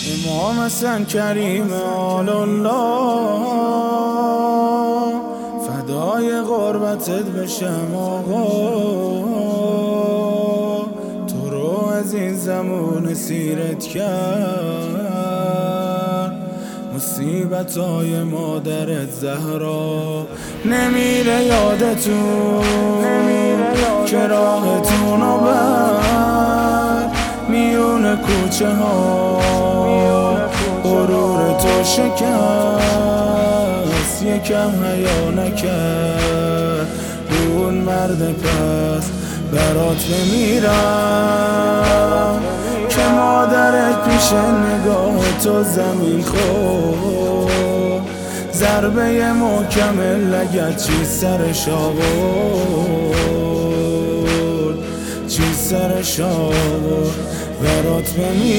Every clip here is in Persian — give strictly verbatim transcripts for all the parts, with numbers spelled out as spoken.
امام حسن کریم آل الله، فدای قربتت بشم آقا. تو رو از این زمان سیرت کرد، مصیبتای مادرت زهرا نمیره یادتون، که راهتونو بر میون کوچه ها غرور تو شکست، یکم حیا نکرد اون مرد پس برات بمیرم، که مادرت پیش نگاه تو زمین خورد، ضربه محکم لگد چی سرش آورد، چی سرش آورد برات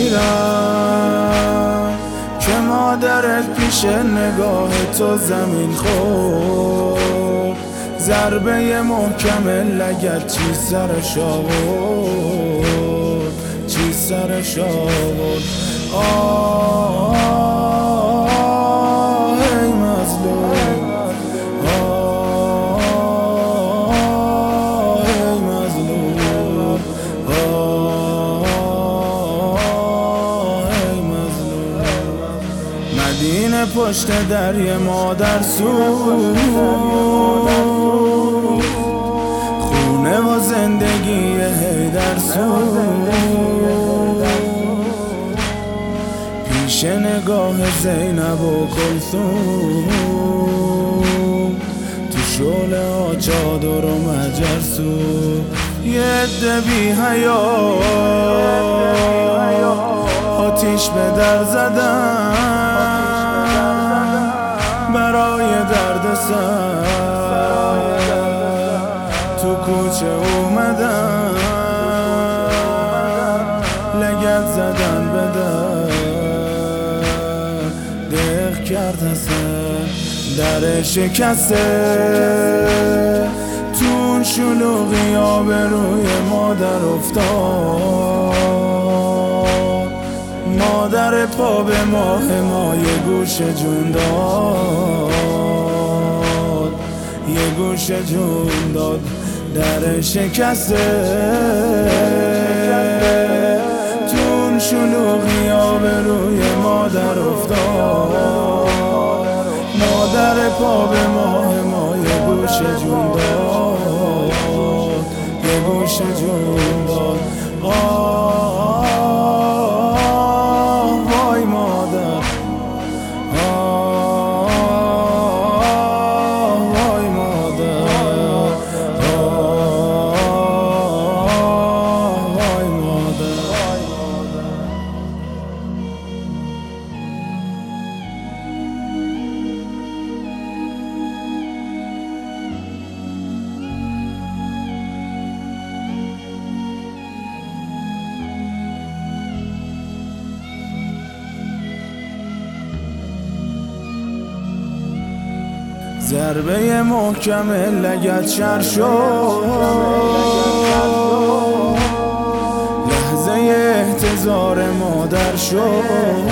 بمیرم، که مادرت پیش نگاه تو زمین خورد، ضربه محکم لگد چی سرش آورد، چی سرش آورد. آه ای مظلوم، آه ای مظلوم، آه ای مظلوم. مدینه پشت دریا مادر سو، خونه و زندگی حیدر سو، پیش نگاه زینب و کلثوم، تو شعله ها چادر و مجرسو، یه عده بی حیا آتیش به در زدن، برای درد سر تو کوچه اومدن، لگد زدن به در، دق کرد حسن در شکسته، تون شلوغی به روی مادر افتاد، مادر پا به ماه ما یه گوش جون داد، یه گوش جون داد در شکسته، تون شلوغی به روی مادر افتاد، مادر پا به ماه ما یه گوش جون داد، یه گوش جون داد. آه وای مادر، آه وای مادر، آه وای مادر. ضربه محکم لگد شر شد، لحظه احتضار مادر شد،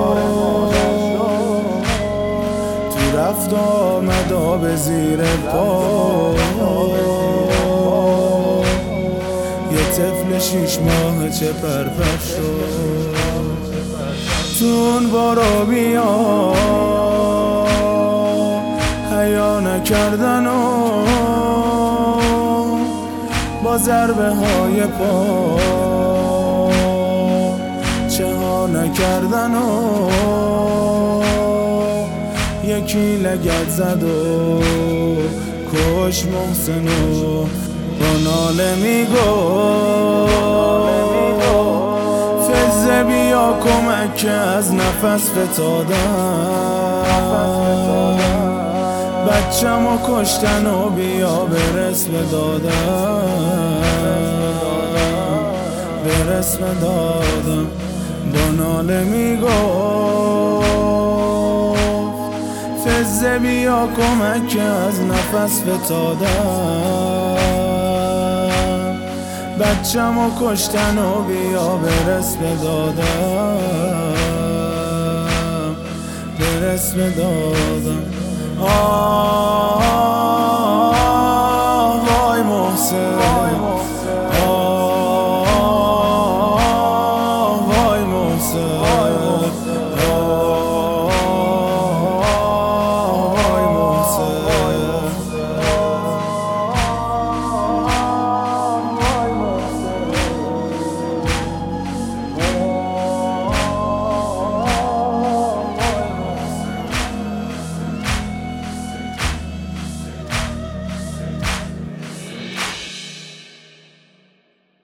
تو رفت آمد به زیر پا، یه طفل شیش ماه چه پرپر شد، تون بارا بیا حیا نکردن و با ضربه های پا چه ها نکردن و یکی لگد زد و کش محسن و با ناله میگفت فزه بیا کمک که از نفس فتادن، بچه‌مو کشتن و بیا برس به دادم، برس به دادم. با ناله میگفت فزه بیا کمک که از نفس فتادم، بچه‌مو کشتن و بیا برس به دادم. برس به دادم. آه